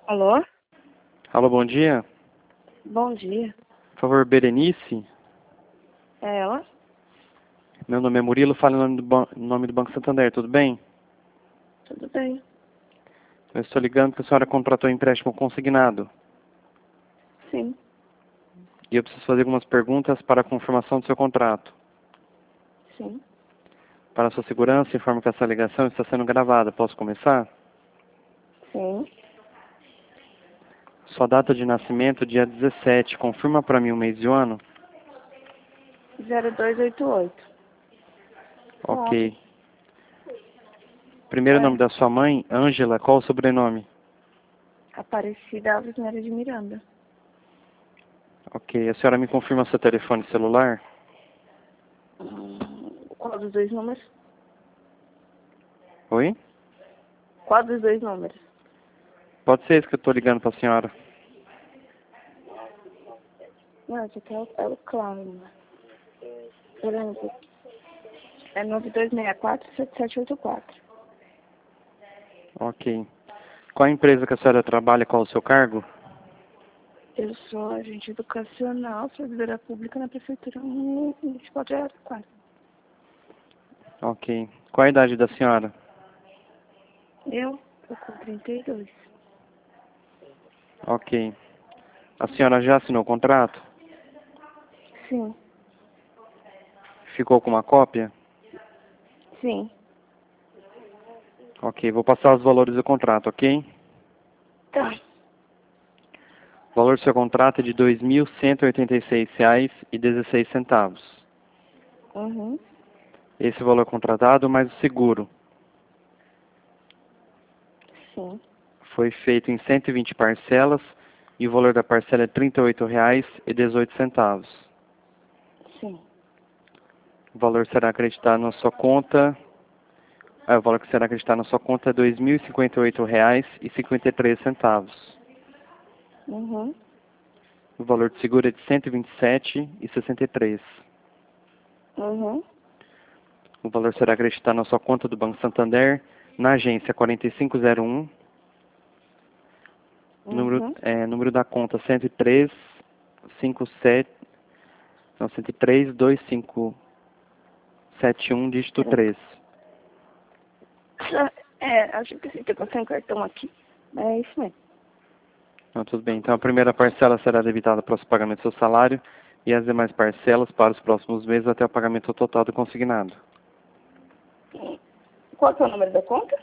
Alô? Alô, bom dia. Bom dia. Por favor, Berenice. É ela? Meu nome é Murilo, falo em nome do Banco Santander, tudo bem? Tudo bem. Eu estou ligando porque a senhora contratou empréstimo consignado. Sim. E eu preciso fazer algumas perguntas para a confirmação do seu contrato. Sim. Para a sua segurança, informo que essa ligação está sendo gravada. Posso começar? Sim. Sua data de nascimento, dia 17. Confirma para mim o mês e o ano? 0288. Ok. Primeiro nome É. da sua mãe, Ângela. Qual o sobrenome? Aparecida Alves Nery de Miranda. Ok. A senhora me confirma seu telefone celular? Qual dos dois números? Oi? Qual dos dois números? Pode ser esse que eu estou ligando para a senhora. Não, esse aqui é o Cláudio. Beleza. É 9264-7784. Ok. Qual a empresa que a senhora trabalha? Qual o seu cargo? Eu sou agente educacional, servidora pública na Prefeitura Municipal de Araraquara. Ok. Qual a idade da senhora? Eu tô com 32. Ok. A senhora já assinou o contrato? Sim. Ficou com uma cópia? Sim. Ok. Vou passar os valores do contrato, ok? Tá. O valor do seu contrato é de R$ 2.186,16. Uhum. Esse é o valor contratado mais o seguro. Sim. Foi feito em 120 parcelas e o valor da parcela é R$ 38,18. Sim. O valor será acreditado na sua conta. O valor que será acreditado na sua conta é R$ 2.058,53. Uhum. O valor de seguro é de R$ 127,63. Uhum. O valor será acreditado na sua conta do Banco Santander, na agência 4501, Uhum. número da conta 10357, não, 1032571, dígito 3. Acho que você tem que um cartão aqui. É isso mesmo. Não, tudo bem. Então a primeira parcela será debitada para o pagamento do seu salário e as demais parcelas para os próximos meses até o pagamento total do consignado. Qual que é o número da conta?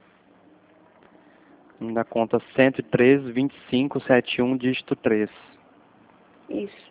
Na conta 1032571, dígito 3. Isso.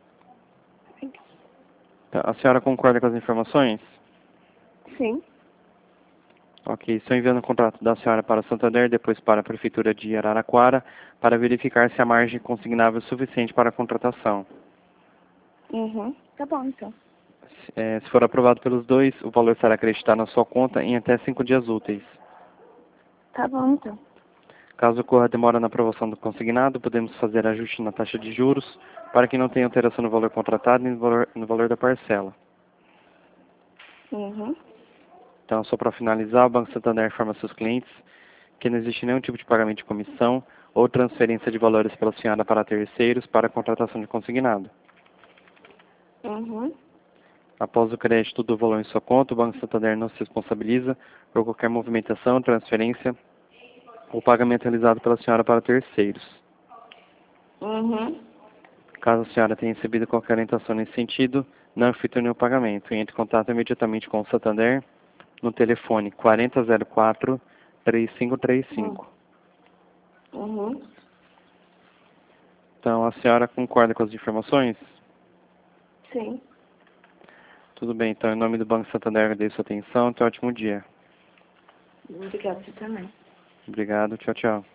Então, a senhora concorda com as informações? Sim. Ok, estou enviando o contrato da senhora para Santander, depois para a Prefeitura de Araraquara, para verificar se a margem consignável é suficiente para a contratação. Uhum. Tá bom, então. Se for aprovado pelos dois, o valor será acreditado na sua conta em até 5 dias úteis. Tá bom, então. Caso ocorra demora na aprovação do consignado, podemos fazer ajuste na taxa de juros para que não tenha alteração no valor contratado e no valor da parcela. Uhum. Então, só para finalizar, o Banco Santander informa seus clientes que não existe nenhum tipo de pagamento de comissão ou transferência de valores pela senhora para terceiros para a contratação de consignado. Uhum. Após o crédito do valor em sua conta, o Banco Santander não se responsabiliza por qualquer movimentação, transferência ou pagamento realizado pela senhora para terceiros. Uhum. Caso a senhora tenha recebido qualquer orientação nesse sentido, não efetue nenhum pagamento. Entre em contato imediatamente com o Santander no telefone 4004-3535. Uhum. Então, a senhora concorda com as informações? Sim. Tudo bem, então, em nome do Banco Santander, agradeço a sua atenção. Tenha um ótimo dia. Obrigada, você também. Obrigado, tchau, tchau.